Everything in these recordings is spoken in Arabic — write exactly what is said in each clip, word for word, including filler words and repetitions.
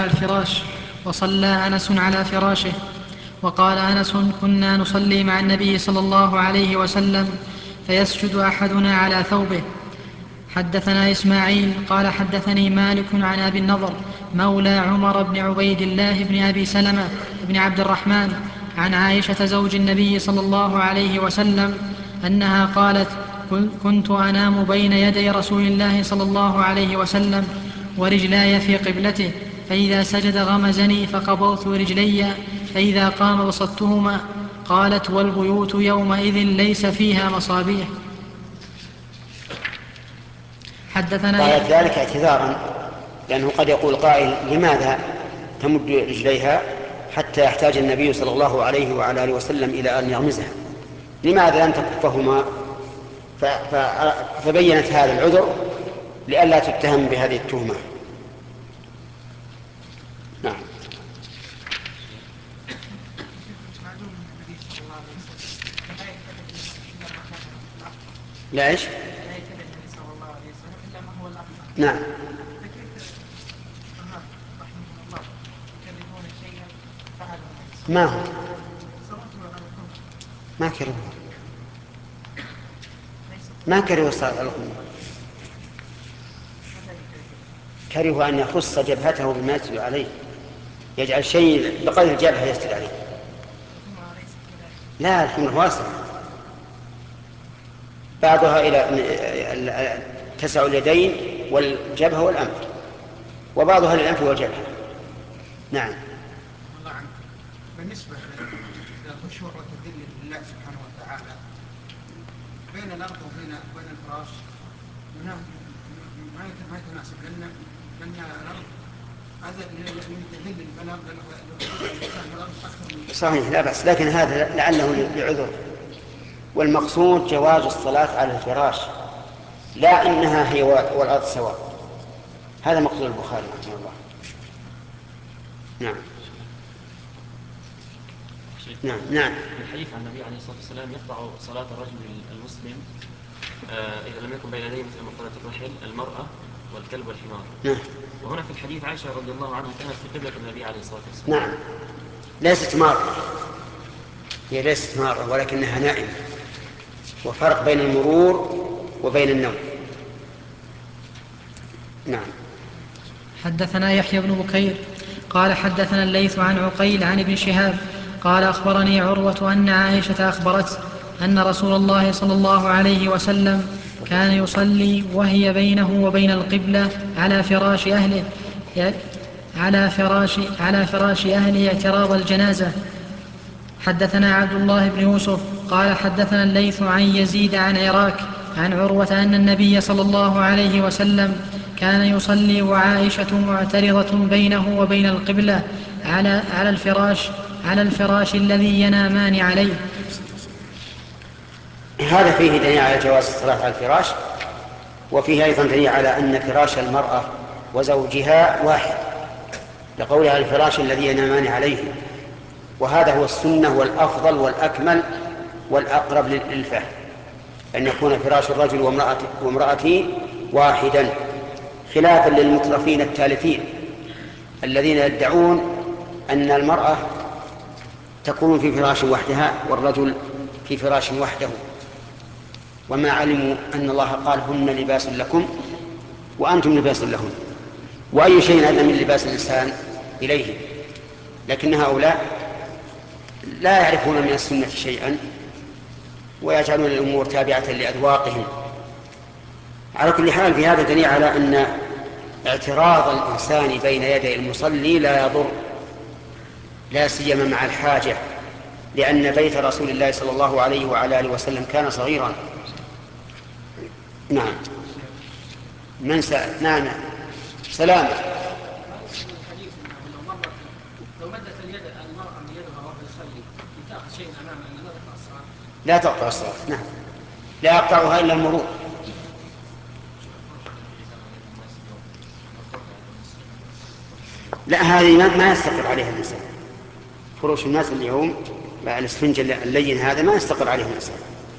على الفراش. وصلى أنس على فراشه. وقال أنس: كنا نصلي مع النبي صلى الله عليه وسلم فيسجد أحدنا على ثوبه. حدثنا إسماعيل قال حدثني مالك عن أبي النضر مولى عمر بن عبيد الله بن أبي سلمة بن عبد الرحمن عن عائشة زوج النبي صلى الله عليه وسلم أنها قالت: كنت أنام بين يدي رسول الله صلى الله عليه وسلم ورجلاي في قبلته، فإذا سجد غمزني فقبضت رجلي، فإذا قام بسطتهما. قالت: والبيوت يومئذ ليس فيها مصابيح. حدثنا قالت ذلك اعتذارا، لأنه قد يقول قائل: لماذا تمد رجليها حتى يحتاج النبي صلى الله عليه وعلى آله وسلم إلى أن يغمزها؟ لماذا لم تكفهما؟ فبينت هذا العذر لئلا تتهم بهذه التهمة. نعم. لا إيش؟ نعم. ما هو ما كرهوا ما كرهوا الصلاة الخمس، كرهوا أن يخص جبهته بما يسجد عليه، يجعل شيء بقدر الجبهة يسجد عليه. لا، الحمر واسع، بعضها إلى تسع اليدين والجبهة والأنف، وبعضها للأنف والجبهة. نعم. الله عنك. بالنسبة للخشوع والتذلل لله سبحانه وتعالى بين الأرض وبين بين الفراش ما يتناسب، لأن لأن الأرض هذا يتذلل الأرض أكثر. صحيح، لا بأس، لكن هذا لعله لعذر، والمقصود جواز الصلاة على الفراش، لا أنها هي والأرض سواء. هذا مقصود البخاري رحمه الله. نعم. نعم. نعم. الحديث عن النبي عليه الصلاة والسلام يقطع صلاة الرجل المسلم آه إذا لم يكن بين يديه مثل مقولة الرحل المرأة والكلب والحمار. نعم. وهنا في الحديث عائشة رضي الله عنها كانت في قبلة النبي عليه الصلاة والسلام. نعم، ليست مارة، هي ليست مارة ولكنها نائمة، وفرق بين المرور وبين النوم. نعم. حدثنا يحيى بن بكير قال حدثنا الليث عن عقيل عن ابن شهاب قال أخبرني عروة أن عائشة أخبرت أن رسول الله صلى الله عليه وسلم كان يصلي وهي بينه وبين القبلة على فراش أهله على فراش, على فراش أهله اعتراض الجنازة. حدثنا عبد الله بن يوسف قال حدثنا الليث عن يزيد عن عراك عن عروة أن النبي صلى الله عليه وسلم كان يصلي وعائشة معترضة بينه وبين القبلة على, على, الفراش على الفراش الذي ينامان عليه. هذا فيه دليل على جواز الصلاة على الفراش، وفيه أيضا دليل على أن فراش المرأة وزوجها واحد، لقولها الفراش الذي ينامان عليه، وهذا هو السنة والأفضل والأكمل والأقرب للفهم، أن يكون فراش الرجل وامرأته واحدا، خلافا للمترفين التالفين الذين يدعون أن المرأة تكون في فراش وحدها والرجل في فراش وحده، وما علموا أن الله قال: هن لباس لكم وأنتم لباس لهن، وأي شيء أدنى من لباس الإنسان إليه. لكن هؤلاء لا يعرفون من السنة شيئا ويجعلون الأمور تابعة لأذواقهم. على كل حال، في هذا دليل على أن اعتراض الإنسان بين يدي المصلي لا يضر، لا سيما مع الحاجة، لأن بيت رسول الله صلى الله عليه وعلى آله وسلم كان صغيرا. نعم. من سأل؟ نعم. سلام. لو مدت اليد المرأة من يدها وهو يصلي لتأخذ شيء أمامه أن لا تقطع الصلاة. لا تقطع الصلاة. نعم، لا يقطعها إلا المرور. لا، هذه ما يستقر عليها الإنسان. فروش الناس اليوم الاسفنج اللين هذا ما يستقر عليه الإنسان،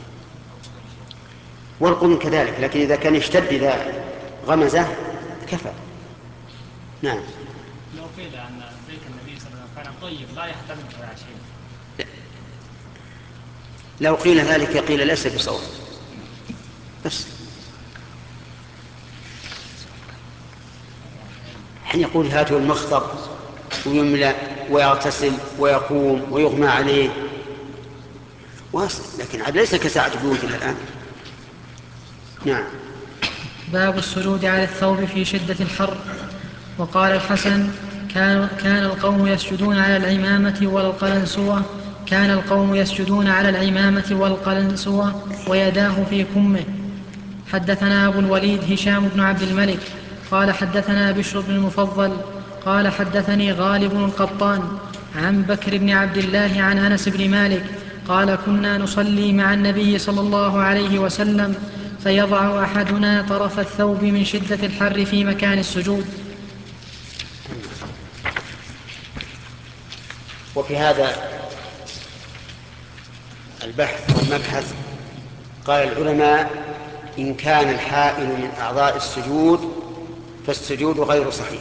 والقرن كذلك، لكن إذا كان يشتد إذا غمزه كفى. نعم. لو قيل إلى أن بيت النبي صلى الله عليه وسلم كان طيب لا يحتمل فيها شيء. لو قيل ذلك قيل ليس بصواب بس. حين يقول هاته المخطب ويملأ ويغتسل ويقوم ويغمى عليه واصل، لكن عاد ليس كساعة بيوتنا الآن. نعم. باب السجود على الثوب في شدة الحر. وقال الحسن كان, كان القوم يسجدون على العمامة والقلنسوة كان القوم يسجدون على العمامة والقلنسوة ويداه في كمه. حدثنا أبو الوليد هشام بن عبد الملك قال حدثنا بشر بن المفضل قال حدثني غالب القطان عن بكر بن عبد الله عن أنس بن مالك قال كنا نصلي مع النبي صلى الله عليه وسلم فيضع أحدنا طرف الثوب من شدة الحر في مكان السجود. وفي هذا البحث والمبحث قال العلماء إن كان الحائل من أعضاء السجود فالسجود غير صحيح،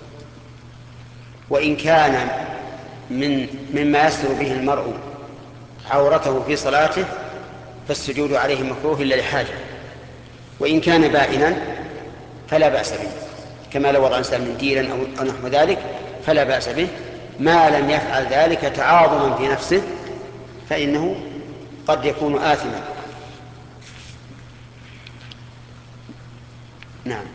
وإن كان من مما يستر به المرء عورته في صلاته فالسجود عليه مكروه إلا لحاجة، وإن كان بائنا فلا بأس به كما لو وضع إنسان منديلا أو نحو ذلك فلا بأس به ما لم يفعل ذلك تعاظما في نفسه فإنه قد يكون آثما. نعم.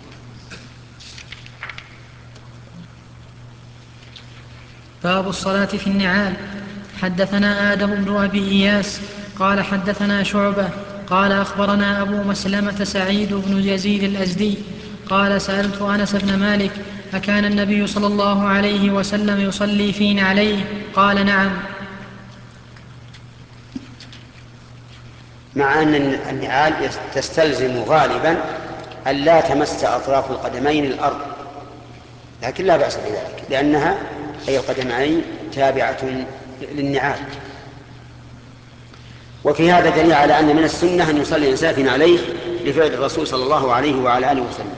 باب الصلاة في النعال. حدثنا آدم بن أبي إياس قال حدثنا شعبة قال أخبرنا أبو مسلمة سعيد بن يزيد الأزدي قال سألت أنس بن مالك أكان النبي صلى الله عليه وسلم يصلي في نعليه؟ قال نعم. مع أن النعال تستلزم غالبا أن لا تمس أطراف القدمين الأرض، لكن لا بأس بذلك لأنها أي القدمين تابعة للنعال. وفي هذا دليل على أن من السنة أن يصلي الإنسان عليه لفعل الرسول صلى الله عليه وعلى آله وسلم،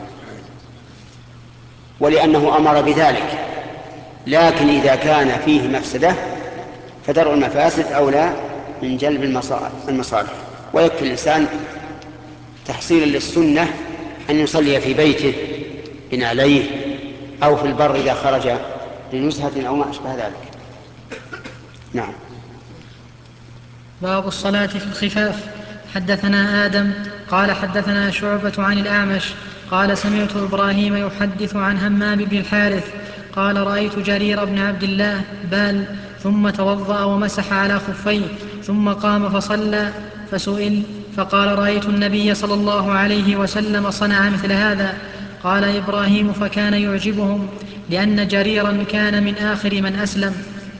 ولأنه أمر بذلك. لكن إذا كان فيه مفسدة فدرء المفاسد أولى من جلب المصالح، ويكفي الإنسان تحصيلا للسنة أن يصلي في بيته إن عليه أو في البر إذا خرج لنزهة أو ما أشبه ذلك. نعم. باب الصلاة في الخفاف. حدثنا آدم قال حدثنا شعبة عن الأعمش قال سمعت إبراهيم يحدث عن همام بن الحارث قال رأيت جرير بن عبد الله بال ثم توضأ ومسح على خفيه ثم قام فصلى فسئل فقال رأيت النبي صلى الله عليه وسلم صنع مثل هذا. قال إبراهيم فكان يعجبهم لأن جريرا كان من آخر من أسلم.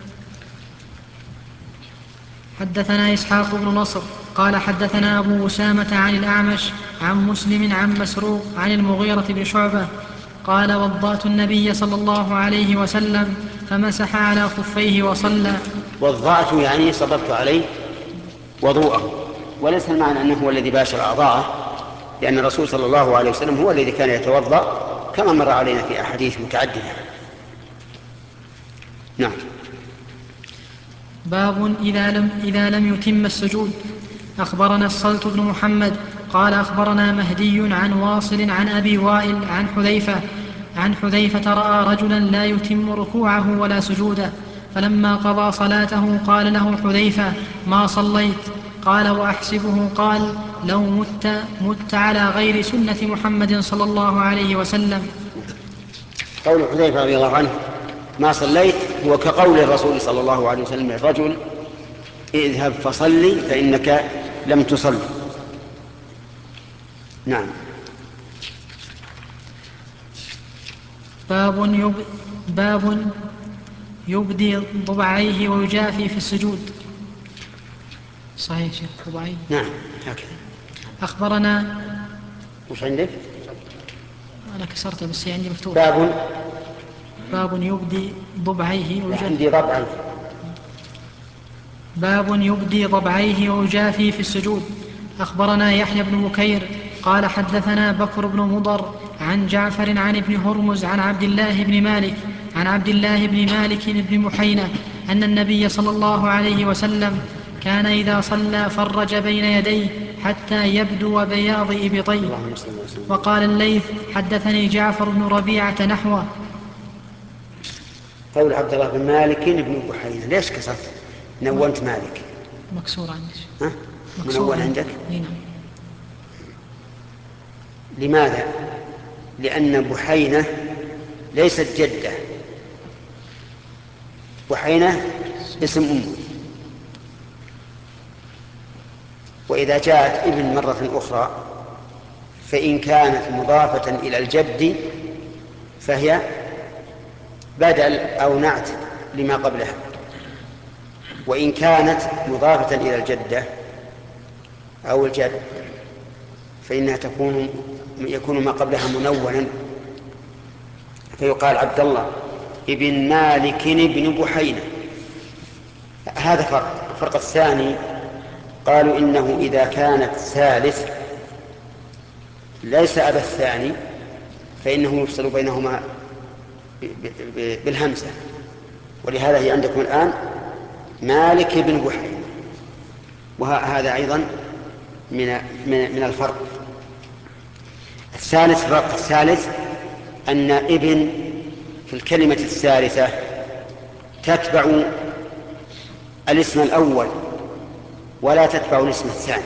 حدثنا إسحاق بن نصر قال حدثنا أبو أسامة عن الأعمش عن مسلم عن مسروق عن المغيرة بن شعبة قال وضأت النبي صلى الله عليه وسلم فمسح على خفيه وصلى. وضأت يعني صببت عليه وضوءه، وليس المعنى أنه هو الذي باشر أعضاءه، لأن الرسول صلى الله عليه وسلم هو الذي كان يتوضأ كما مر علينا في أحاديث متعددة. نعم. باب إذا لم, إذا لم يتم السجود. أخبرنا الصلت بن محمد قال أخبرنا مهدي عن واصل عن أبي وائل عن حذيفة عن حذيفة رأى رجلا لا يتم ركوعه ولا سجوده فلما قضى صلاته قال له حذيفة ما صليت؟ قال وأحسبه قال لو مت, مت على غير سنة محمد صلى الله عليه وسلم. قول حذيفة رضي الله عنه ما صليت هو كقول الرسول صلى الله عليه وسلم للرجل اذهب فصلي فإنك لم تصل. نعم. باب, يب باب يبدي ضبعيه ويجافي في السجود. صحيح شيخ ضبعيه؟ نعم هكذا. أخبرنا وش عندك؟ أنا كسرته بس عندي مفتوح. باب باب يبدي ضبعيه ويجافي. عندي ضبعيه. باب يبدي ضبعيه ويجافي في السجود. أخبرنا يحيى بن بكير قال حدثنا بكر بن مضر عن جعفر عن ابن هرمز عن عبد الله بن مالك عن عبد الله بن مالك بن بحينة أن النبي صلى الله عليه وسلم كان إذا صلى فرج بين يديه حتى يبدو بياض إبطيه. وقال الليث حدثني جعفر بن ربيعة نحوه. قول عبد الله بن مالك بن بحينة، ليش كسرت نونت مالك؟ مكسور عندك. ها؟ منون عندك؟ هنا. لماذا؟ لأن بحينة ليست جدة، بحينة اسم أمه، وإذا جاءت ابن مرة أخرى فإن كانت مضافة إلى الجد فهي بدل أو نعت لما قبلها، وإن كانت مضافة إلى الجدة أو الجد فإنها تكون يكون ما قبلها منونا، فيقال عبد الله ابن مالك بن بحينة. هذا فرق. الفرق الثاني قالوا إنه إذا كانت ثالث ليس أبا الثاني فإنه يفصل بينهما بالهمزة، ولهذا هي عندكم الآن مالك بن بحينة، وهذا أيضا من من الفرق الثالث. الفرق الثالث أن ابن في الكلمة الثالثة تتبع الاسم الأول ولا تتبع الاسم الثاني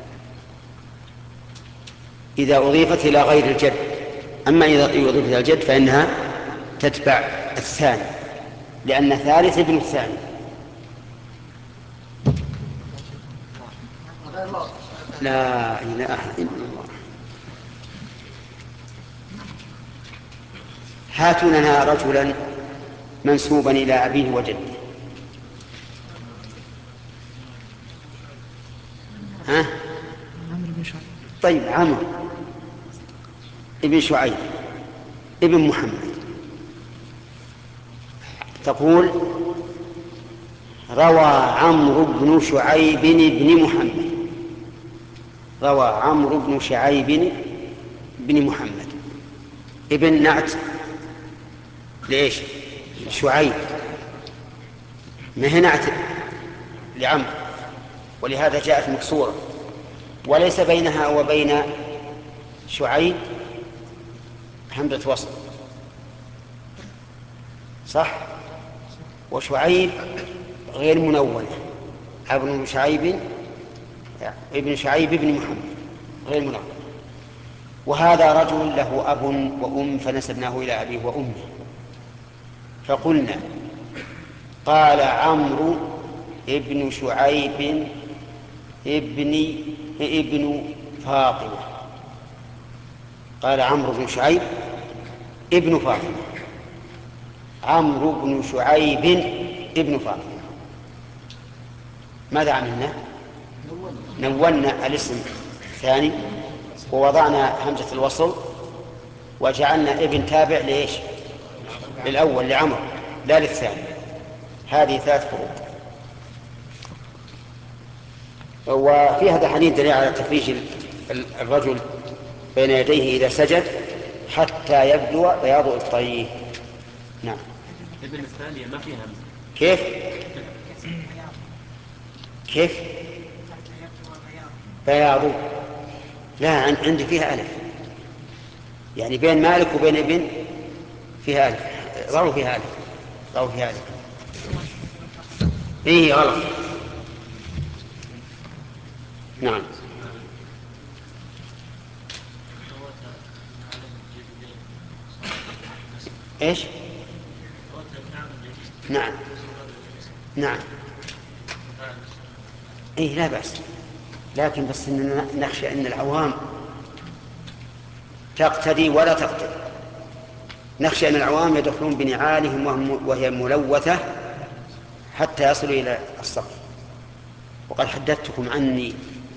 إذا أضيفت إلى غير الجد، أما إذا أضيفت إلى الجد فإنها تتبع الثاني، لأن ثالث ابن الثاني. لا إله إلا الله. هاتوا لنا رجلا منسوبا إلى أبيه وجده. ها؟ طيب عمرو ابن شعيب ابن محمد، تقول روى عمرو بن شعيب بن محمد، روى عمرو بن شعيب بن محمد، ابن نعت ليش؟ شعيب، ما هي نعت لعمرو، ولهذا جاءت مكسورة، وليس بينها وبين شعيب همزة وصل، صح؟ وشعيب غير منونة، ابن شعيب ابن شعيب ابن محمد غير منون. وهذا رجل له أب وأم فنسبناه إلى أبيه وأمه، فقلنا قال عمرو ابن شعيب ابن ابن فاطمة، قال عمرو بن شعيب ابن فاطمة، عمرو بن شعيب ابن فاطمة. ماذا عملنا؟ نونا الاسم الثاني ووضعنا همزة الوصل وجعلنا ابن تابع ليش؟ للأول لعمرو لا للثاني. هذه ثلاث فروق. وفي هذا الحديث دليل على تفريج الرجل بين يديه إذا سجد حتى يبدو بياض إبطيه. نعم. ابن الثانية ما فيها همزة. كيف؟ كيف؟ بياض. لا عندي فيها ألف، يعني بين مالك وبين ابن فيها ألف، ضعوا فيها ألف، ضعوا فيها ألف. إيه غلط. نعم. إيش؟ نعم نعم. إيه لا بأس، لكن بس إننا نخشى أن العوام تقتدي ولا تقتدي، نخشى أن العوام يدخلون بنعالهم وهي ملوثة حتى يصلوا إلى الصف. وقد حدثتكم عني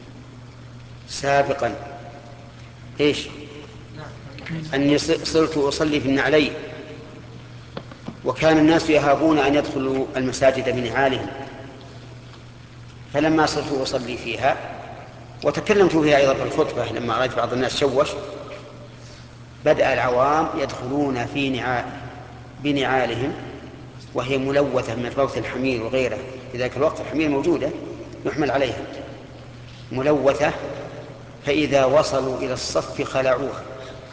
سابقا إيش؟ أني صرت أصلي في النعلين، وكان الناس يهابون أن يدخلوا المساجد بنعالهم، فلما صرت أصلي فيها وتكلمت فيها أيضا في الخطبة لما رأيت بعض الناس شوش، بدأ العوام يدخلون في نعال بنعالهم وهي ملوثة من روث الحمير وغيره، في ذلك الوقت الحمير موجودة يحمل عليها ملوثة، فإذا وصلوا إلى الصف خلعوها،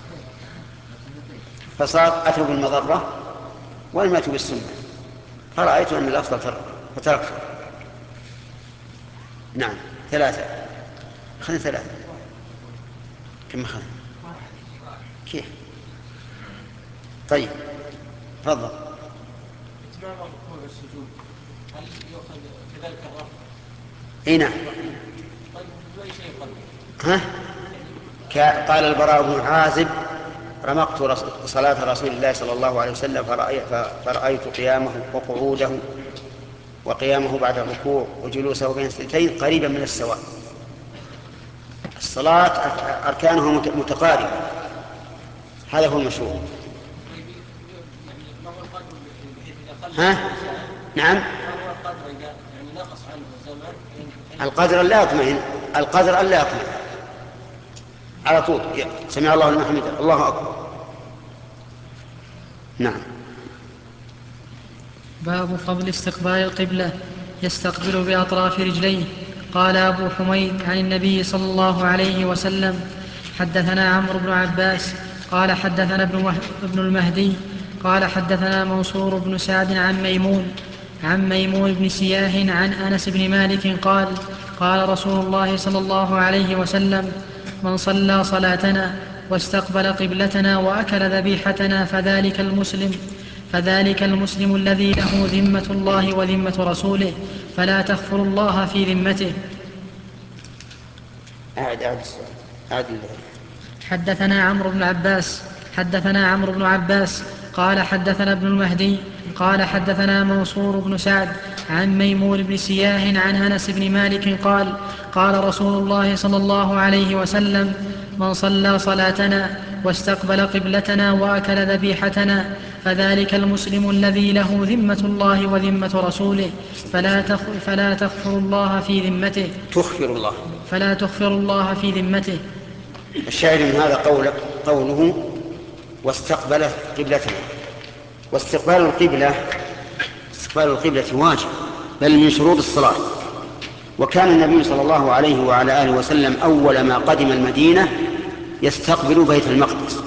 فصار أتوا بالمضرة ولم يأتوا بالسنة، فرأيت أن الأفضل ترك فتركته. نعم ثلاثة، خلنا ثلاثة. كم خلنا؟ كيف؟ طيب تفضل. اتمام الركوع والسجود هل يؤخذ كذلك الرفع؟ اي نعم. طيب باي شيء قبل؟ ها؟ قال البراء بن عازب: رمقت رس... صلاة رسول الله صلى الله عليه وسلم فرأي... فرأيت قيامه وقعوده وقيامه بعد الركوع وجلوسه بين السجدتين قريبا من السواء. الصلاة أركانها متقاربة، هذا هو المشروع. ها؟ نعم. القدر لا يطمئن، القدر لا يطمئن على طول. سمع الله لمن حمده، الله أكبر. نعم. باب فضل استقبال القبلة، يستقبل بأطراف رجليه. قال أبو حميد عن النبي صلى الله عليه وسلم: حدثنا عمرو بن عباس قال حدثنا ابن المهدي قال حدثنا منصور بن سعد عن ميمون عن ميمون بن سياه عن أنس بن مالك قال: قال رسول الله صلى الله عليه وسلم: من صلى صلاتنا واستقبل قبلتنا وأكل ذبيحتنا فذلك المسلم فذلك المسلم الذي له ذمة الله وذمة رسوله، فلا تغفر الله في ذمته. أعد أعد أعد حدثنا عمرو بن عباس حدثنا عمرو بن عباس قال حدثنا ابن المهدي قال حدثنا منصور بن سعد عن ميمون بن سياه عن أنس بن مالك قال: قال رسول الله صلى الله عليه وسلم: من صلى صلاتنا واستقبل قبلتنا وأكل ذبيحتنا فذلك المسلم الذي له ذمة الله وذمة رسوله، فلا تغفر, فلا تغفر الله في ذمته تغفر الله فلا تغفر الله في ذمته. الشاهد من هذا قوله, قوله واستقبل قبلتنا. واستقبال القبلة استقبال القبلة واجب، بل من شروط الصلاة. وكان النبي صلى الله عليه وعلى آله وسلم أول ما قدم المدينة يستقبل بيت المقدس،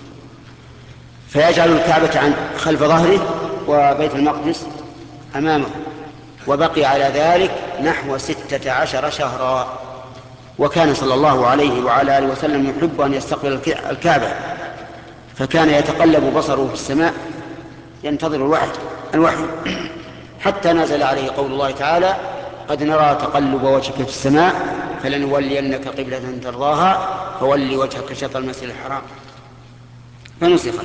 فيجعل الكعبة عن خلف ظهره وبيت المقدس أمامه، وبقي على ذلك نحو ستة عشر شهرا. وكان صلى الله عليه وعلى آله وسلم يحب أن يستقبل الكعبة، فكان يتقلب بصره في السماء ينتظر الوحي الوحي حتى نزل عليه قول الله تعالى: قد نرى تقلب وجهك في السماء فلنولينك قبلة ترضاها فولي وجهك شطر المسجد الحرام. فنسخت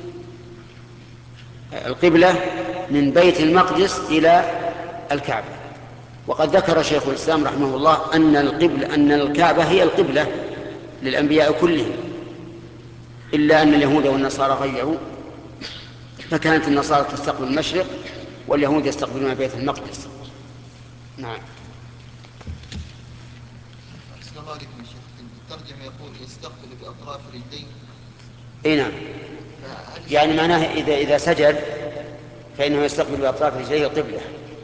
القبلة من بيت المقدس إلى الكعبة. وقد ذكر شيخ الإسلام رحمه الله أن القبلة أن الكعبة هي القبلة للأنبياء كلهم، إلا أن اليهود والنصارى غيروا، فكانت النصارى تستقبل المشرق واليهود يستقبلون بيت المقدس. نعم. أحسن الله عليكم يا شيخ. الترجمة يقول يستقبل بأطراف رجليه. اي نعم، يعني معناه إذا إذا سجد فإنه يستقبل بأطراف رجليه القبلة.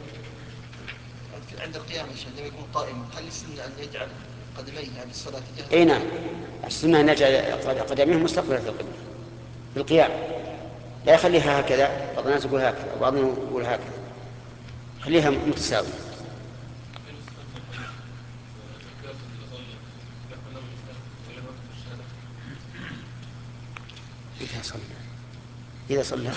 عند القيام يا شيخ لما يكون قائما هل السنة أن يجعل قدميه هذه الصلاة جهة؟ اي نعم، السنة أن يجعل قدميه مستقبلة القبلة في القيام، لا يخليها هكذا. بعض الناس يقول هكذا وبعضهم يقول هكذا، خليها متساوية. إذا صلى إذا صلى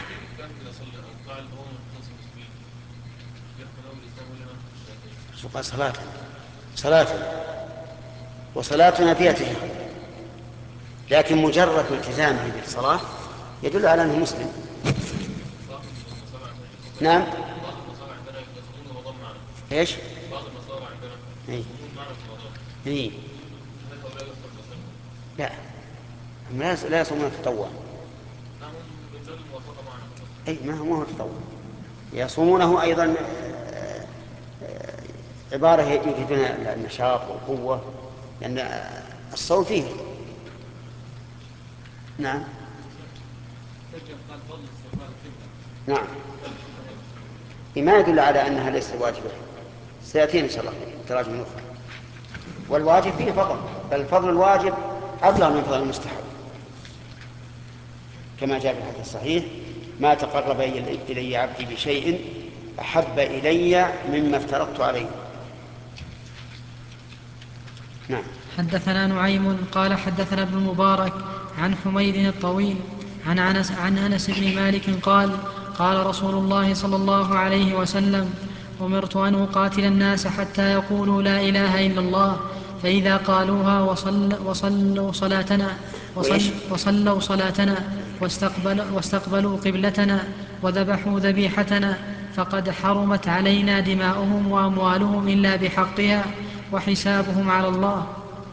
قال صلاة صلاة وصلاتنا فيها تشهد، لكن مجرد التزامه بالصلاة يدل على أنه مسلم. نعم. ايش؟ اي اي لا لا يصومون التطوع. اي ما هو التطوع، يصومونه ايضا عبارة يجدون النشاط والقوة، لأن الصوم فيه. نعم. نعم، ما يدل على أنها ليست واجبة، سيأتينا إن شاء الله تراجم أخرى. والواجب فيه فضل، بل فضل الواجب أفضل من فضل المستحب، كما جاء في الحديث الصحيح: ما تقرب إلي عبدي بشيء أحب إلي مما افترضت عليه. نعم. حدثنا نعيم قال حدثنا ابن المبارك عن حميد الطويل عن أنس, عن أنس بن مالك قال قال رسول الله صلى الله عليه وسلم: أمرت أن أقاتل الناس حتى يقولوا لا إله إلا الله، فإذا قالوها وصل وصلوا صلاتنا وصل وصلوا صلاتنا واستقبل واستقبلوا قبلتنا وذبحوا ذبيحتنا فقد حرمت علينا دماؤهم وأموالهم إلا بحقها وحسابهم على الله.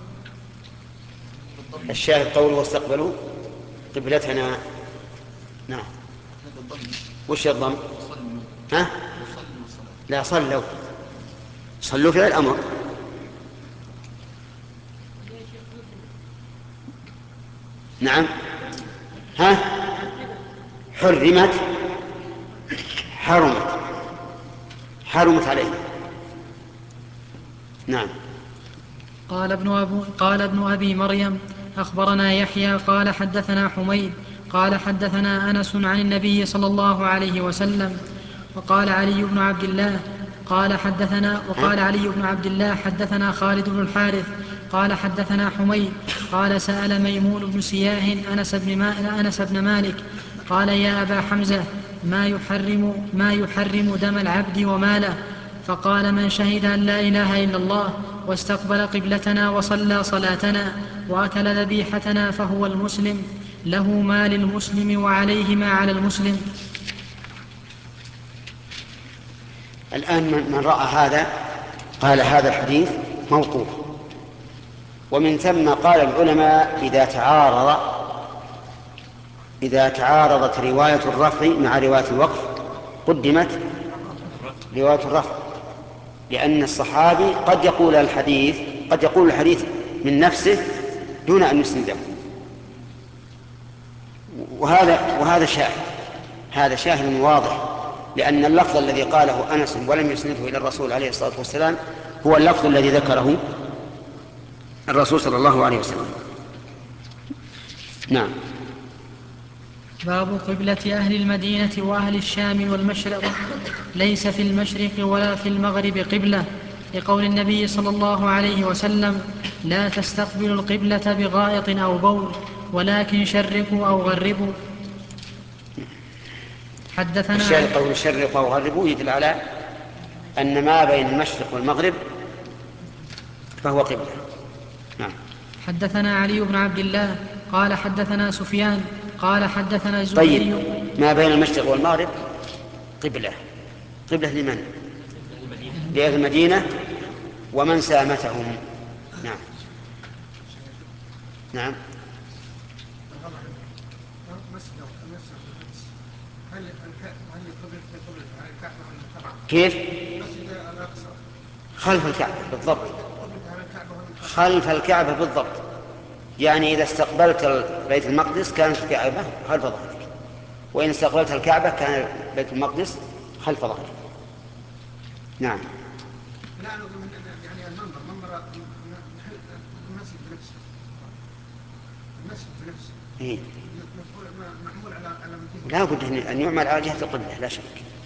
الشاهد قوله واستقبلوا قبلتنا. نعم. وش الضم؟ ها؟ لا، صلوا. صلوا فعل الأمر. نعم. ها؟ حرمت حرمت حرمت عليه. نعم. قال ابن, أبو قال ابن أبي مريم أخبرنا يحيى قال حدثنا حميد قال حدثنا أنس عن النبي صلى الله عليه وسلم. وقال علي بن عبد الله قال حدثنا وقال علي بن عبد الله حدثنا خالد بن الحارث قال حدثنا حميد قال سأل ميمون بن سياه أنس بن, ما أنس بن مالك قال: يا أبا حمزة، ما يحرم, ما يحرم دم العبد وماله؟ فقال: من شهد أن لا إله إلا الله واستقبل قبلتنا وصلى صلاتنا وأكل ذبيحتنا فهو المسلم، له ما للمسلم وعليه ما على المسلم. الآن من رأى هذا قال هذا الحديث موقوف، ومن ثم قال العلماء إذا تعارض إذا تعارضت رواية الرفع مع رواية الوقف قدمت رواية الرفع، لأن الصحابي قد يقول الحديث قد يقول الحديث من نفسه دون أن يسنده، وهذا وهذا شاهد هذا شاهد واضح، لأن اللفظ الذي قاله أنس ولم يسنده إلى الرسول عليه الصلاة والسلام هو اللفظ الذي ذكره الرسول صلى الله عليه وسلم. نعم. باب قبلة أهل المدينة وأهل الشام والمشرق: ليس في المشرق ولا في المغرب قبلة، لقول النبي صلى الله عليه وسلم: لا تستقبلوا القبلة بغائط أو بول، ولكن شرقوا أو غربوا. حدثنا الشاهد قول شرقوا أو غربوا يدل على أن ما بين المشرق والمغرب فهو قبلة. نعم. حدثنا علي بن عبد الله قال حدثنا سفيان قال حدثنا الزهري. طيب، ما بين المشرق والمغرب قبلة قبلة لمن؟ لأهل المدينة ومن سامتهم. نعم. نعم. كيف؟ خلف الكعبة بالضبط، خلف الكعبة بالضبط، يعني إذا استقبلت بيت المقدس كانت الكعبة خلف ظهرك، وإن استقبلت الكعبة كان بيت المقدس خلف ظهرك. نعم. لا يعني المنبر منبر المسجد بنفسه المسجد بنفسه إيه؟ معمول على على لا بد أن يعمل على جهة القبلة لا شك.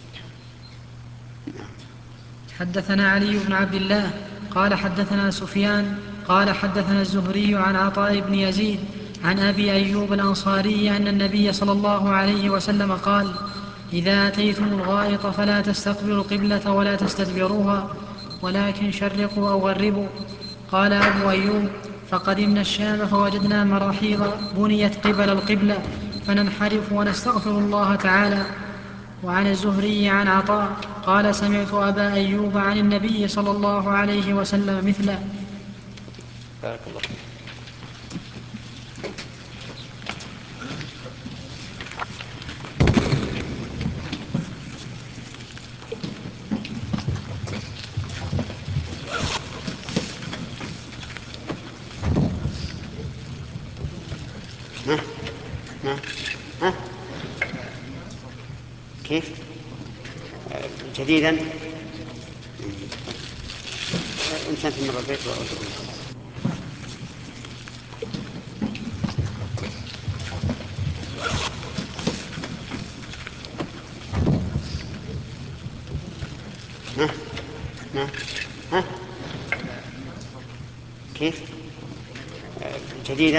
نعم. حدثنا علي بن عبد الله قال حدثنا سفيان قال حدثنا الزهري عن عطاء بن يزيد عن أبي أيوب الأنصاري أن النبي صلى الله عليه وسلم قال: إذا أتيتم الغائط فلا تستقبلوا القبلة ولا تستدبروها، ولكن شرقوا أو غربوا. قال أبو أيوب: فقدمنا الشام فوجدنا مراحيض بنيت قبل القبلة فننحرف ونستغفر الله تعالى. وعن الزهري عن عطاء قال: سمعت أبا أيوب عن النبي صلى الله عليه وسلم مثله. بارك الله. ها ها ها جديدا إنسان في البيت. ها ها ها كيف جديدا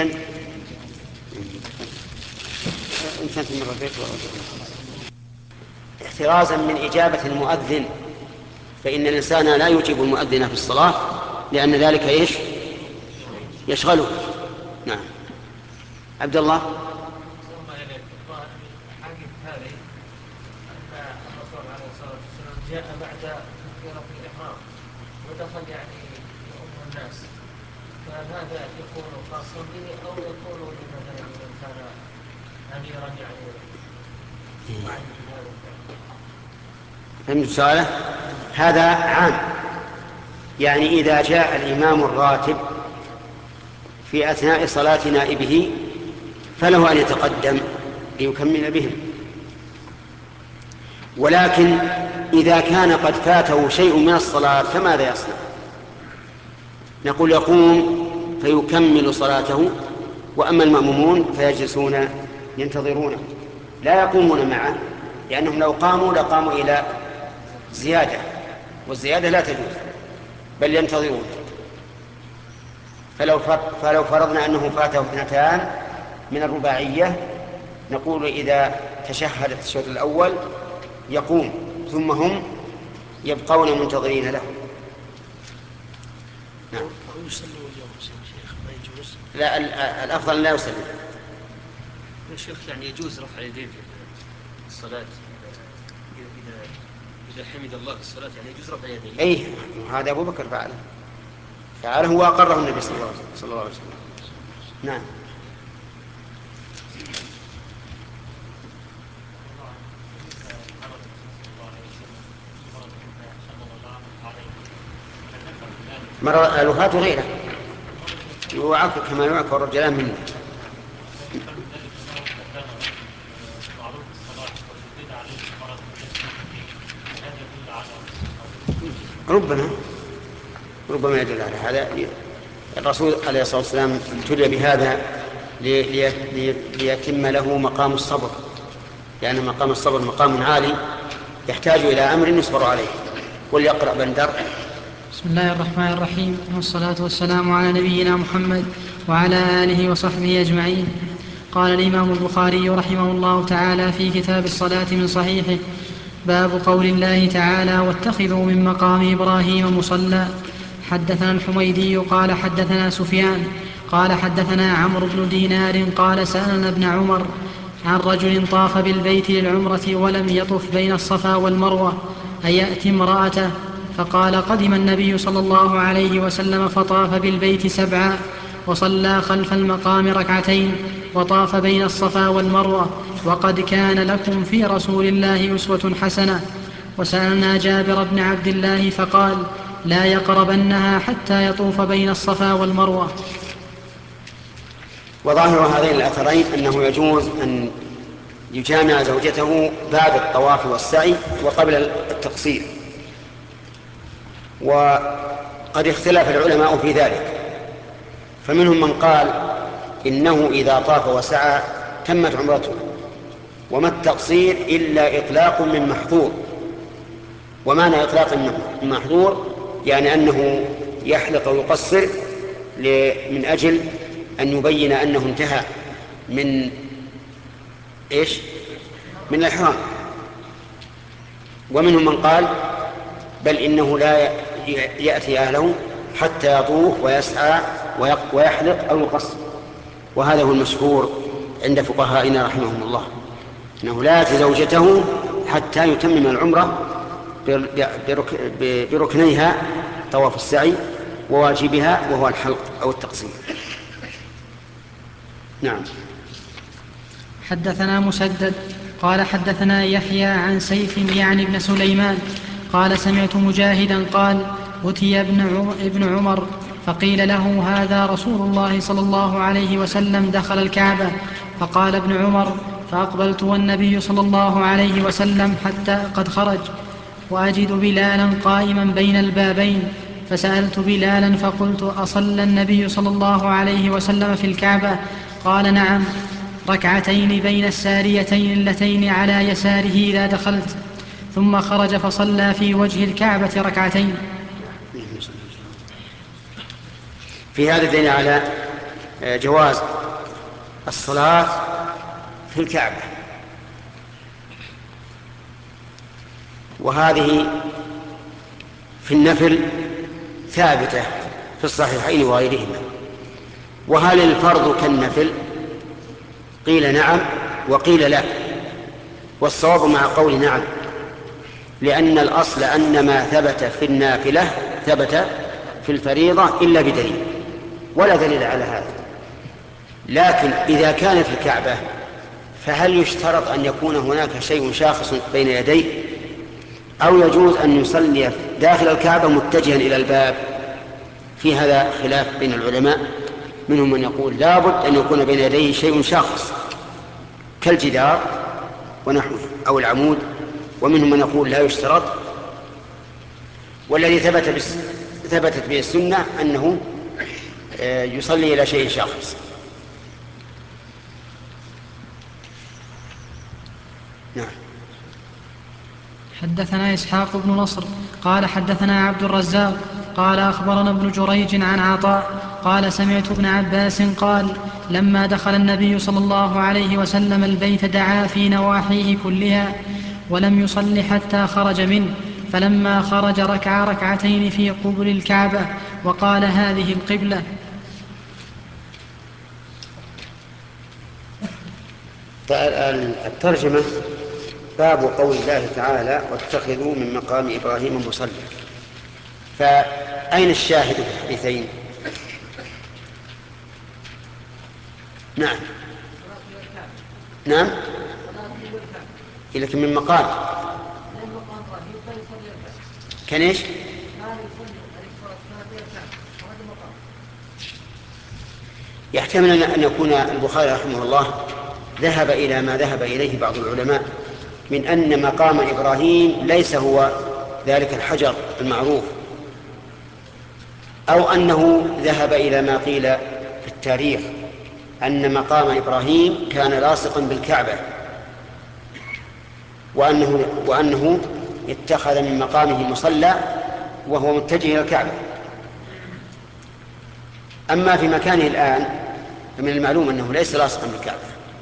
إنسان في البيت احترازا من إجابة المؤذن، فإن الإنسان لا يجيب المؤذن في الصلاة لأن ذلك إيش يشغله. نعم. عبد الله. جاء بعد تكبيرة الإحرام ودخل يعني يؤم الناس، فهل هذا يكون خاصا به أو يكون مثلا إذا كان أميرا يعني معين بهذا؟ فهمت سؤاله؟ هذا عام، يعني إذا جاء الإمام الراتب في أثناء صلاة نائبه فله أن يتقدم ليكمل بهم، ولكن إذا كان قد فاته شيء من الصلاة فماذا يصنع؟ نقول يقوم فيكمل صلاته، وأما المأمومون فيجلسون ينتظرونه لا يقومون معه، لأنهم لو قاموا لقاموا إلى زيادة، والزيادة لا تجوز، بل ينتظرون. فلو فلو فرضنا أنه فاته اثنتان من الرباعية نقول إذا تشهد التشهد الأول يقوم ثم هم يبقون منتظرين له. نعم. يصلوا اليوم شيخ ما يجوز؟ لا، الأفضل لا يصلي يا شيخ. يعني يجوز رفع اليدين في الصلاة إذا إذا حمد الله في الصلاة، يعني يجوز رفع اليدين؟ أي هذا أبو بكر فعله فعله هو أقره النبي صلى الله عليه وسلم. نعم. مرة الوفاة غيره يوعك كما يوعك الرجلان منه. ربما ربما يدل على هذا. الرسول عليه الصلاة والسلام ابتلي بهذا ليتم له مقام الصبر، لأن مقام الصبر مقام عالي يحتاج إلى أمر يصبر عليه. وليقرأ بندر. بسم الله الرحمن الرحيم، والصلاة والسلام على نبينا محمد وعلى آله وصحبه أجمعين. قال الإمام البخاري رحمه الله تعالى في كتاب الصلاة من صحيحه: باب قول الله تعالى: واتخذوا من مقام إبراهيم مصلى. حدثنا الحميدي قال حدثنا سفيان قال حدثنا عمرو بن دينار قال سألنا ابن عمر عن رجل طاف بالبيت للعمرة ولم يطف بين الصفا والمروة أيأتي امرأته؟ فقال: قدم النبي صلى الله عليه وسلم فطاف بالبيت سبعا وصلى خلف المقام ركعتين وطاف بين الصفا والمروة، وقد كان لكم في رسول الله أسوة حسنة. وسألنا جابر بن عبد الله فقال: لا يقربنها حتى يطوف بين الصفا والمروة. وظاهر هذين الأثرين أنه يجوز أن يجامع زوجته بعد الطواف والسعي وقبل التقصير، وقد اختلف العلماء في ذلك، فمنهم من قال إنه إذا طاف وسعى تمت عمرته، وما التقصير إلا إطلاق من محظور. ومعنى إطلاق من محظور يعني أنه يحلق ويقصر من أجل أن يبين أنه انتهى من إيش؟ من الإحرام. ومنهم من قال بل إنه لا يأتي أهله حتى يطوف ويسعى ويحلق أو يقصر، وهذا هو المشهور عند فقهائنا رحمهم الله، أنه لا يأتي زوجته حتى يتمم العمرة بركنيها طواف السعي وواجبها وهو الحلق أو التقصير. نعم. حدثنا مسدد قال حدثنا يحيى عن سيف يعني ابن سليمان قال سمعت مجاهدا قال: أتي ابن عمر فقيل له: هذا رسول الله صلى الله عليه وسلم دخل الكعبة. فقال ابن عمر: فأقبلت والنبي صلى الله عليه وسلم حتى قد خرج، وأجد بلالا قائما بين البابين، فسألت بلالا فقلت: أصلى النبي صلى الله عليه وسلم في الكعبة؟ قال: نعم، ركعتين بين الساريتين اللتين على يساره إذا دخلت. ثم خرج فصلى في وجه الكعبة ركعتين. في هذا دليل على جواز الصلاة في الكعبة، وهذه في النفل ثابتة في الصحيحين وغيرهما. وهل الفرض كالنفل؟ قيل نعم وقيل لا، والصواب مع قول نعم، لأن الأصل أن ما ثبت في النافلة ثبت في الفريضة إلا بدليل، ولا دليل على هذا. لكن إذا كان في الكعبة فهل يشترط أن يكون هناك شيء شاخص بين يديه، أو يجوز أن يصلي داخل الكعبة متجها إلى الباب؟ في هذا خلاف بين العلماء، منهم من يقول لابد أن يكون بين يديه شيء شاخص كالجدار ونحوه أو العمود، ومنهم من يقول لا يشترط. والذي ثبت بس ثبتت به السنة أنه يصلي إلى شيء شاخص. نعم. حدثنا إسحاق بن نصر قال حدثنا عبد الرزاق قال أخبرنا ابن جريج عن عطاء قال سمعت ابن عباس قال: لما دخل النبي صلى الله عليه وسلم البيت دعا في نواحيه كلها ولم يصل حتى خرج منه، فلما خرج ركع ركعتين في قبل الكعبة وقال: هذه القبلة. الترجمة باب قول الله تعالى: واتخذوا من مقام إبراهيم مصلى. فأين الشاهد في الحديثين؟ نعم نعم لكن من مقام كان ايش؟ يحتمل أن يكون البخاري رحمه الله ذهب إلى ما ذهب إليه بعض العلماء من أن مقام إبراهيم ليس هو ذلك الحجر المعروف، أو أنه ذهب إلى ما قيل في التاريخ أن مقام إبراهيم كان لاصقا بالكعبة، وأنه, وأنه اتخذ من مقامه مصلى وهو متجه إلى الكعبة. أما في مكانه الآن فمن المعلوم أنه ليس لاصقا بالكعبة،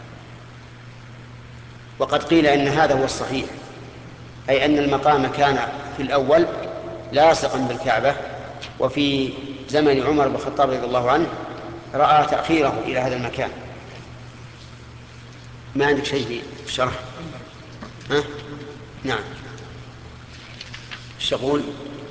وقد قيل إن هذا هو الصحيح، أي أن المقام كان في الأول لاصقا بالكعبة، وفي زمن عمر بن الخطاب رضي الله عنه رأى تأخيره إلى هذا المكان. ما عندك شيء في الشرح؟ ها؟ نعم. الشغول.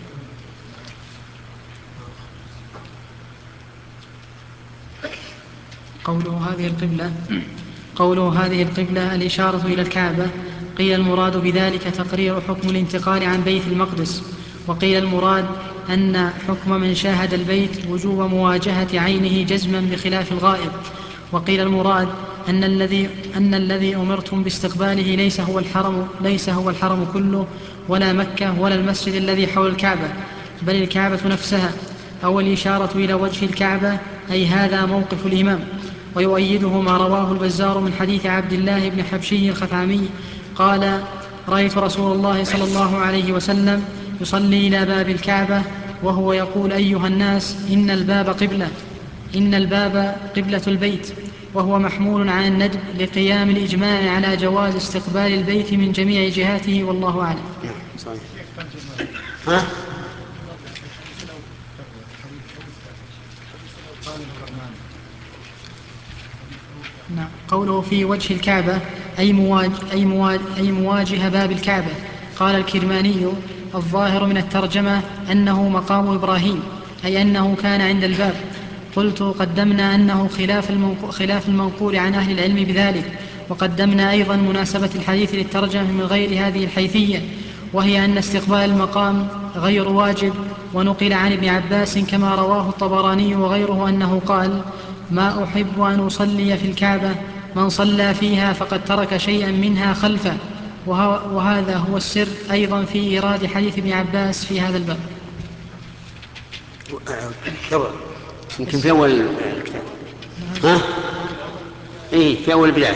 قوله هذه القبلة قوله هذه القبلة الإشارة إلى الكعبة، قيل المراد بذلك تقرير حكم الانتقال عن بيت المقدس، وقيل المراد أن حكم من شاهد البيت وجوب مواجهة عينه جزما بخلاف الغائب، وقيل المراد أن الذي أن الذي أمرتم باستقباله ليس هو الحرم ليس هو الحرم كله، ولا مكة ولا المسجد الذي حول الكعبة، بل الكعبة نفسها، أو الإشارة إلى وجه الكعبة، أي هذا موقف الإمام. ويؤيده ما رواه البزار من حديث عبد الله بن حبشي الخثعمي قال: رأيت رسول الله صلى الله عليه وسلم يصلي إلى باب الكعبة وهو يقول: أيها الناس، إن الباب قبلة إن الباب قبلة البيت، وهو محمول عن الندب لقيام الإجماع على جواز استقبال البيت من جميع جهاته، والله أعلم. ها؟ نعم. قوله في وجه الكعبة أي, مواج أي, مواج أي مواجه باب الكعبة. قال الكرماني: الظاهر من الترجمة أنه مقام إبراهيم، أي أنه كان عند الباب. قلت: قدمنا أنه خلاف المنقول, خلاف المنقول عن أهل العلم بذلك، وقدمنا أيضا مناسبة الحديث للترجمة من غير هذه الحيثية، وهي أن استقبال المقام غير واجب. ونقل عن ابن عباس كما رواه الطبراني وغيره أنه قال: ما أحب أن أصلي في الكعبة، من صلى فيها فقد ترك شيئا منها خلفه، وهذا هو السر أيضا في إيراد حديث ابن عباس في هذا الباب. يمكن في أول الكتاب. ها؟ إيه في أول البداية.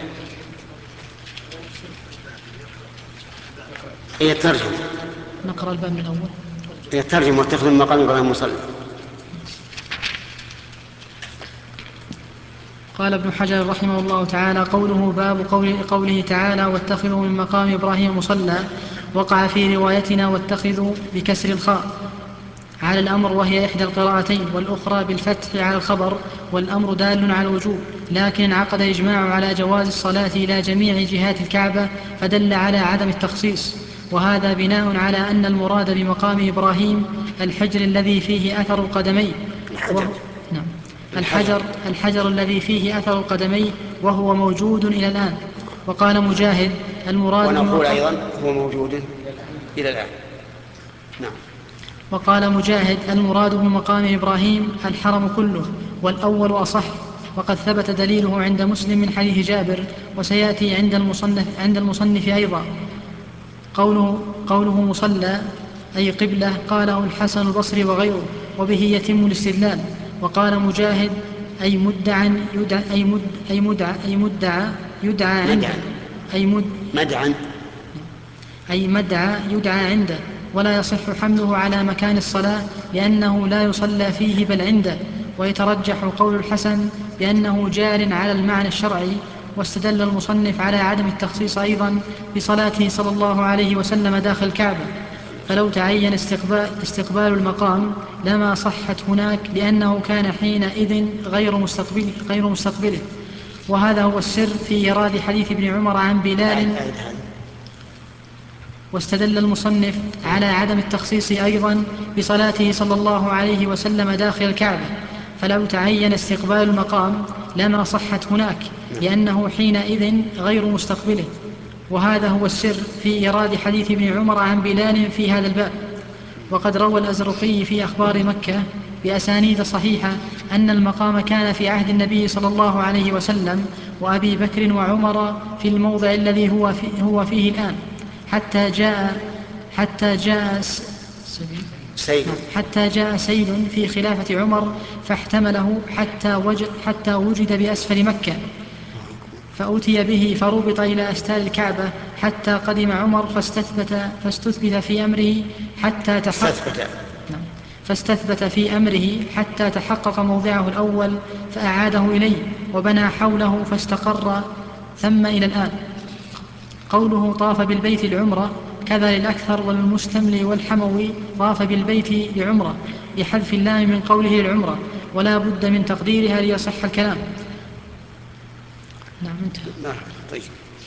هي الترجمة. نقرأ الباب من الأول. هي الترجمة واتخذ من مقام إبراهيم مصلى. قال ابن حجر رحمه الله تعالى: قوله باب قول قوله تعالى: واتخذوا من مقام إبراهيم مصلى، وقع في روايتنا واتخذوا بكسر الخاء على الأمر، وهي إحدى القراءتين، والأخرى بالفتح على الخبر، والأمر دال على الوجوب، لكن انعقد إجماع على جواز الصلاة إلى جميع جهات الكعبة فدل على عدم التخصيص، وهذا بناء على أن المراد بمقام إبراهيم الحجر الذي فيه أثر القدمين. الحجر. نعم. الحجر الحجر الذي فيه أثر القدمين وهو موجود إلى الآن. وقال مجاهد: المراد ونقول أيضا هو موجود إلى الآن. نعم. وقال مجاهد: المراد بمقام إبراهيم الحرم كله، والأول أصح، وقد ثبت دليله عند مسلم من حديث جابر، وسيأتي عند المصنف, عند المصنف أيضا. قوله, قوله مصلى أي قبلة قاله الحسن البصري وغيره، وبه يتم الاستدلال. وقال مجاهد: أي مدعا يدعى أي مد أي مدعى أي مدعى يدعى عنده أي مد مدعا أي مدعى يدعى عنده، ولا يصح حمله على مكان الصلاة لأنه لا يصلى فيه بل عنده. ويترجح قول الحسن بأنه جار على المعنى الشرعي. واستدل المصنف على عدم التخصيص أيضا بصلاته صلى الله عليه وسلم داخل الكعبة، فلو تعين استقبال, استقبال المقام لما صحت هناك، لأنه كان حينئذ غير مستقبل غير مستقبله. وهذا هو السر في إيراد حديث ابن عمر عن بلال. واستدل المصنف على عدم التخصيص أيضا بصلاته صلى الله عليه وسلم داخل الكعبة، فلو تعين استقبال المقام لما صحت هناك، لأنه حينئذ غير مستقبله. وهذا هو السر في إيراد حديث ابن عمر عن بلال في هذا الباب. وقد روى الأزرقي في أخبار مكة بأسانيد صحيحة أن المقام كان في عهد النبي صلى الله عليه وسلم وأبي بكر وعمر في الموضع الذي هو, في هو فيه الآن، حتى جاء حتى جاء سيل حتى جاء سيل في خلافة عمر فاحتمله حتى وجد, حتى وجد بأسفل مكة، فأتي به فربط إلى أستار الكعبة حتى قدم عمر فاستثبت, فاستثبت في أمره حتى تحقق فاستثبت في أمره حتى تحقق موضعه الأول فأعاده إليه وبنى حوله فاستقر ثم إلى الآن. قوله طاف بالبيت العمرة كذا للأكثر والمستملي والحموي طاف بالبيت لعمرة بحذف اللام من قوله العمرة، ولا بد من تقديرها ليصح الكلام. نعم انتهى. نعم طيب.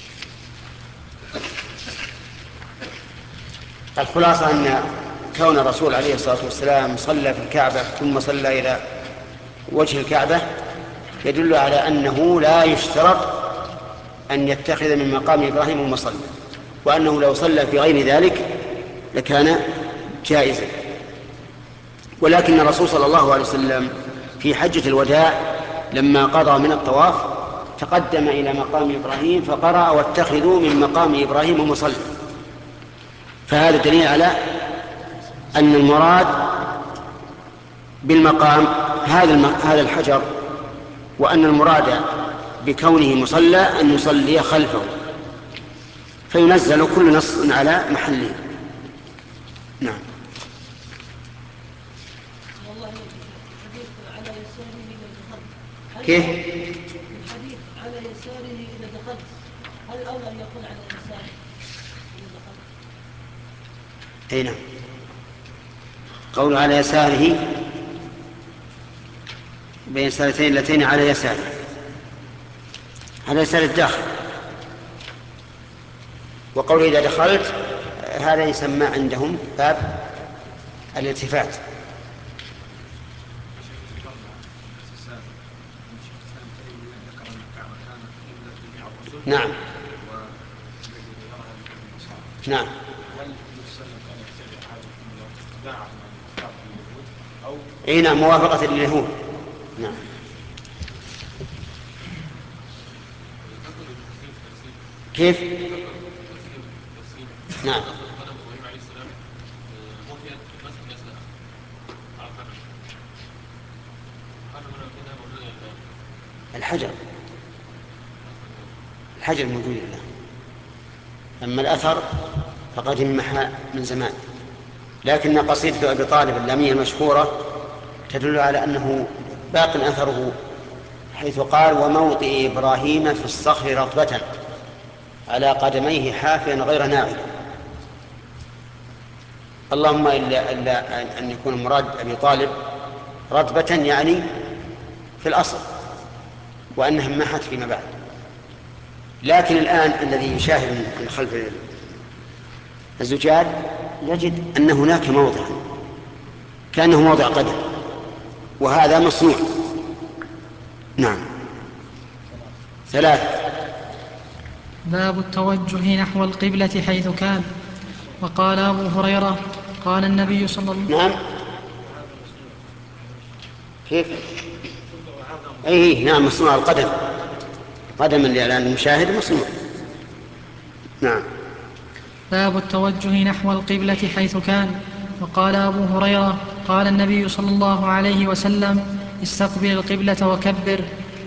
الخلاصة أن كون الرسول عليه الصلاة والسلام صلى في الكعبة ثم صلى إلى وجه الكعبة يدل على أنه لا يشترط أن يتخذ من مقام إبراهيم مصلى، وأنه لو صلى في غير ذلك لكان جائزا. ولكن الرسول صلى الله عليه وسلم في حجة الوداع لما قضى من الطواف تقدم إلى مقام إبراهيم فقرأ: واتخذوا من مقام إبراهيم مصلى. فهذا دليل على أن المراد بالمقام هذا هذا الحجر، وأن المراد بكونه مصلى أن يصلي خلفه، فينزل كل نص على محله. نعم. كيف؟ الحديث على يساره إذا دخلت، هل الأولى أن يكون على يساره إذا دخلت؟ أي نعم. قول على يساره بين السالتين اللتين على يساره، على يسار الداخل. وقول إذا دخلت هذا يسمى عندهم باب الالتفات. نعم نعم. اي نعم موافقة لليهود. نعم. كيف؟ نعم. الحجر الحجر موجود له، أما الأثر فقد انمحى من زمان. لكن قصيدة أبي طالب اللامية المشهورة تدل على أنه باق أثره، حيث قال: وموطئ إبراهيم في الصخر رطبة على قدميه حافيا غير ناعل. اللهم إلا, إلا أن يكون مراد أبي طالب رطبة يعني في الأصل، وأنها انمحت فيما بعد. لكن الآن الذي يشاهد من خلف الزجاج يجد أن هناك موضع كأنه موضع قدم، وهذا مصنوع. نعم. ثلاث. باب التوجه نحو القبلة حيث كان. وقال أبو هريرة قال النبي صلى الله عليه وسلم. نعم. كيف؟ أي نعم، مصنوع القدم، قدما لأن المشاهد مصنوع. نعم. باب التوجه نحو القبلة حيث كان. وقال أبو هريرة قال النبي صلى الله عليه وسلم: استقبل القبلة وكبر.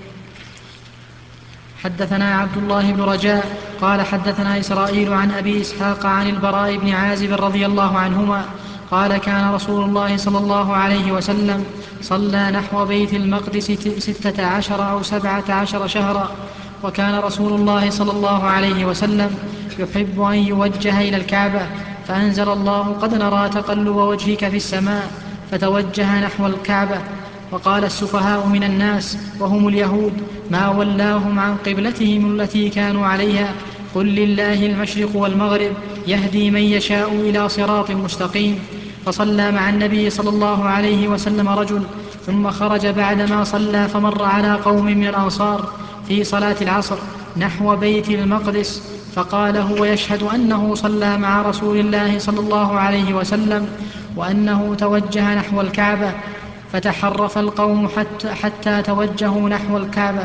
حدثنا عبد الله بن رجاء قال حدثنا إسرائيل عن أبي إسحاق عن البراء بن عازب رضي الله عنهما قال: كان رسول الله صلى الله عليه وسلم صلى نحو بيت المقدس ستة عشر أو سبعة عشر شهرا، وكان رسول الله صلى الله عليه وسلم يحب أن يوجه إلى الكعبة، فأنزل الله: قد نرى تقلب وجهك في السماء، فتوجه نحو الكعبة. وقال السفهاء من الناس وهم اليهود: ما ولاهم عن قبلتهم التي كانوا عليها، قل لله المشرق والمغرب يهدي من يشاء إلى صراط مستقيم. فصلى مع النبي صلى الله عليه وسلم رجل، ثم خرج بعدما صلى فمر على قوم من الأنصار في صلاة العصر نحو بيت المقدس، فقال هو يشهد أنه صلى مع رسول الله صلى الله عليه وسلم وأنه توجه نحو الكعبة، فتحرف القوم حتى, حتى توجهوا نحو الكعبة.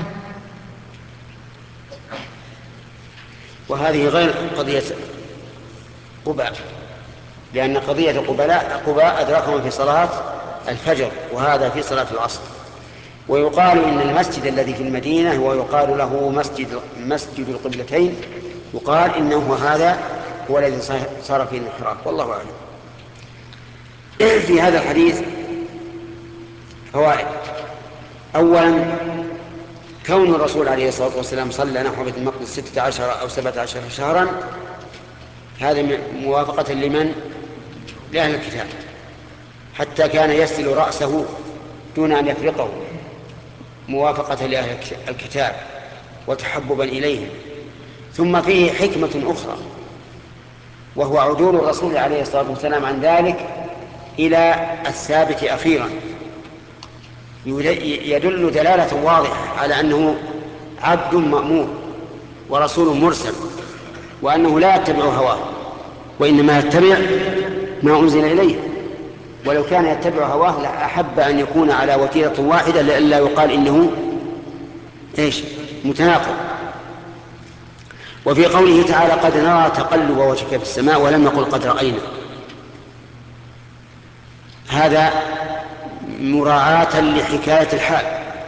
وهذه غير قضية قباء، لأن قضية قباء قباء أدركهم في صلاة الفجر، وهذا في صلاة العصر. ويقال إن المسجد الذي في المدينة ويقال له مسجد, مسجد القبلتين، يقال إنه هذا هو الذي صار فيه الانحراف، والله أعلم. في هذا الحديث فوائد. أولا، كون الرسول عليه الصلاة والسلام صلى نحو بيت المقدس ستة عشر أو سبعة عشر شهرا، هذا موافقة لمن؟ لأهل الكتاب، حتى كان يسل رأسه دون أن يفرقه، موافقة لأهل الكتاب وتحببا إليهم. ثم فيه حكمة أخرى، وهو عدول الرسول عليه الصلاة والسلام عن ذلك إلى الثابت أخيرا، يدل دلالة واضحة على أنه عبد مأمور ورسول مرسل، وأنه لا يتبع هواه، وإنما يتبع ما أنزل إليه. ولو كان يتبع هواه لأحب أن يكون على وتيرة واحدة لئلا يقال إنه إيش متناقض. وفي قوله تعالى: قد نرى تقلب وجهك في السماء، ولم يقل قد رأينا، هذا مراعاة لحكاية الحال،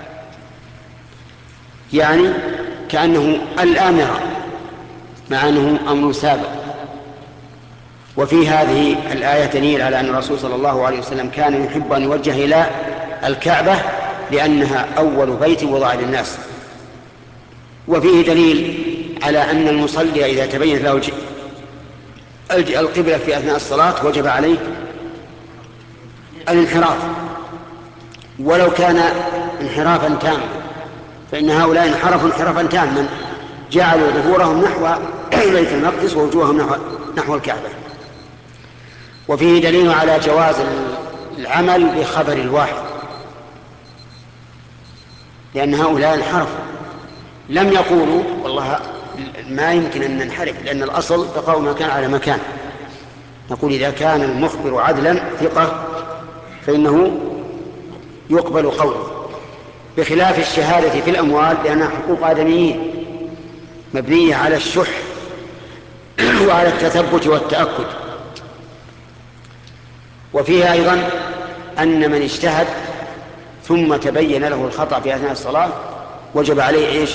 يعني كأنه الآمر مع أنه أمر سابق. وفي هذه الآية دليل على أن الرسول صلى الله عليه وسلم كان يحب أن يوجه إلى الكعبة لأنها أول بيت وضع للناس. وفيه دليل على أن المصلي إذا تبين له القبلة في أثناء الصلاة وجب عليه الانحراف، ولو كان انحرافا تاما، فإن هؤلاء انحرفوا انحرافا تاما، جعلوا ظهورهم نحو بيت المقدس ووجوههم نحو, نحو الكعبة. وفيه دليل على جواز العمل بخبر الواحد، لأن هؤلاء انحرفوا، لم يقولوا والله ما يمكن أن ننحرف، لأن الأصل بقاء ما كان على مكان. نقول إذا كان المخبر عدلا ثقة فإنه يقبل قوله، بخلاف الشهادة في الأموال، لأنها حقوق آدميين مبنية على الشح الدليل على التثبت والتأكد. وفيها أيضا أن من اجتهد ثم تبين له الخطأ في أثناء الصلاة وجب عليه إيش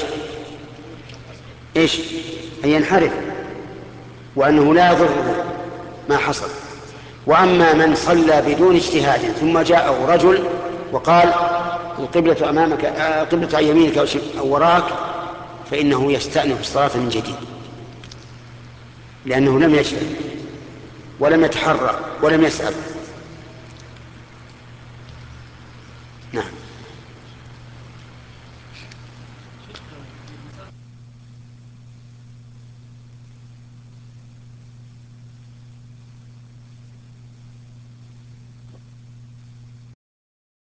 إيش أن ينحرف، وأنه لا يضره ما حصل. وأما من صلى بدون اجتهاد ثم جاءه رجل وقال القبلة أمامك، القبلة عن يمينك أو وراك، فإنه يستأنف الصلاة من جديد، لأنه لم يجتهد ولم يتحرى ولم يسأل.